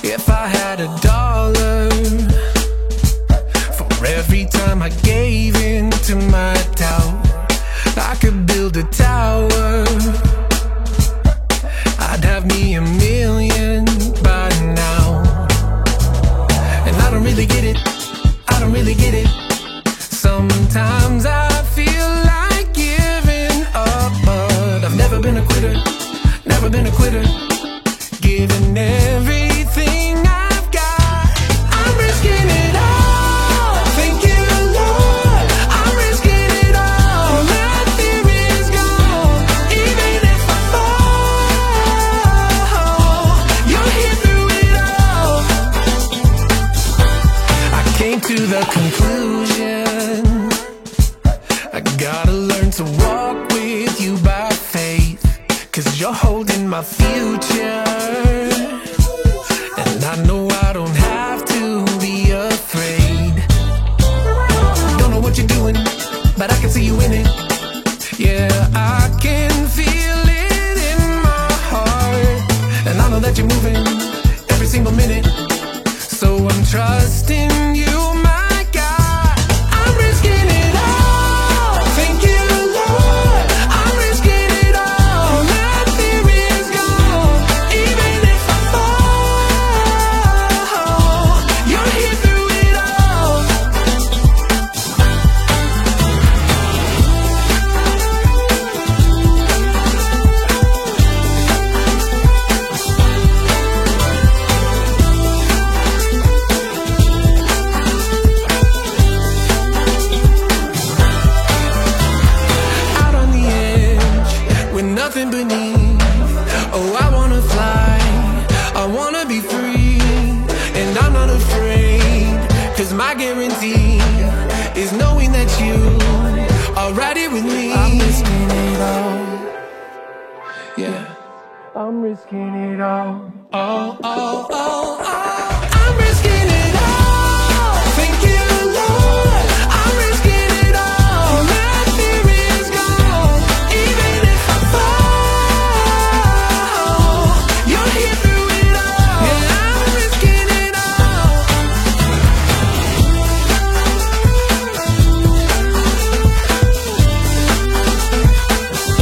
If I had $1 for every time I gave in to my doubt, I could build a tower. I'd have me 1,000,000 by now. And I don't really get it, I don't really get it. Sometimes I feel like giving up, but I've never been a quitter, never been a quitter. Giving everything I've got, I'm risking it all. Thank you, Lord, I'm risking it all. My fear is gone, even if I fall, you're here through it all. I came to the conclusion I gotta learn to walk with you by faith, 'cause you're holding my future. And I know I don't have to be afraid. Don't know what you're doing, but I can see you in it. Yeah, I can feel it in my heart. And I know that you're moving every single minute. So I'm trusting you, my God. I'm risking it all. Thank you, Lord, I'm risking it all. My fear is gone, even if I fall, you're here through it all. Out on the edge, with nothing beneath. Oh, I wanna fly, I wanna be free. And I'm not afraid, 'cause my guarantee is knowing that you are right here with me. I'm risking it all. Yeah, I'm risking it all. Oh, oh, oh, oh. I'm risking it all. Thank you, Lord, I'm risking it all. My fear is gone, even if I fall, you're here through it all. Yeah, I'm risking it all.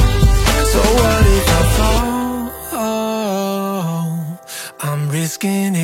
So what if I fall? I'm risking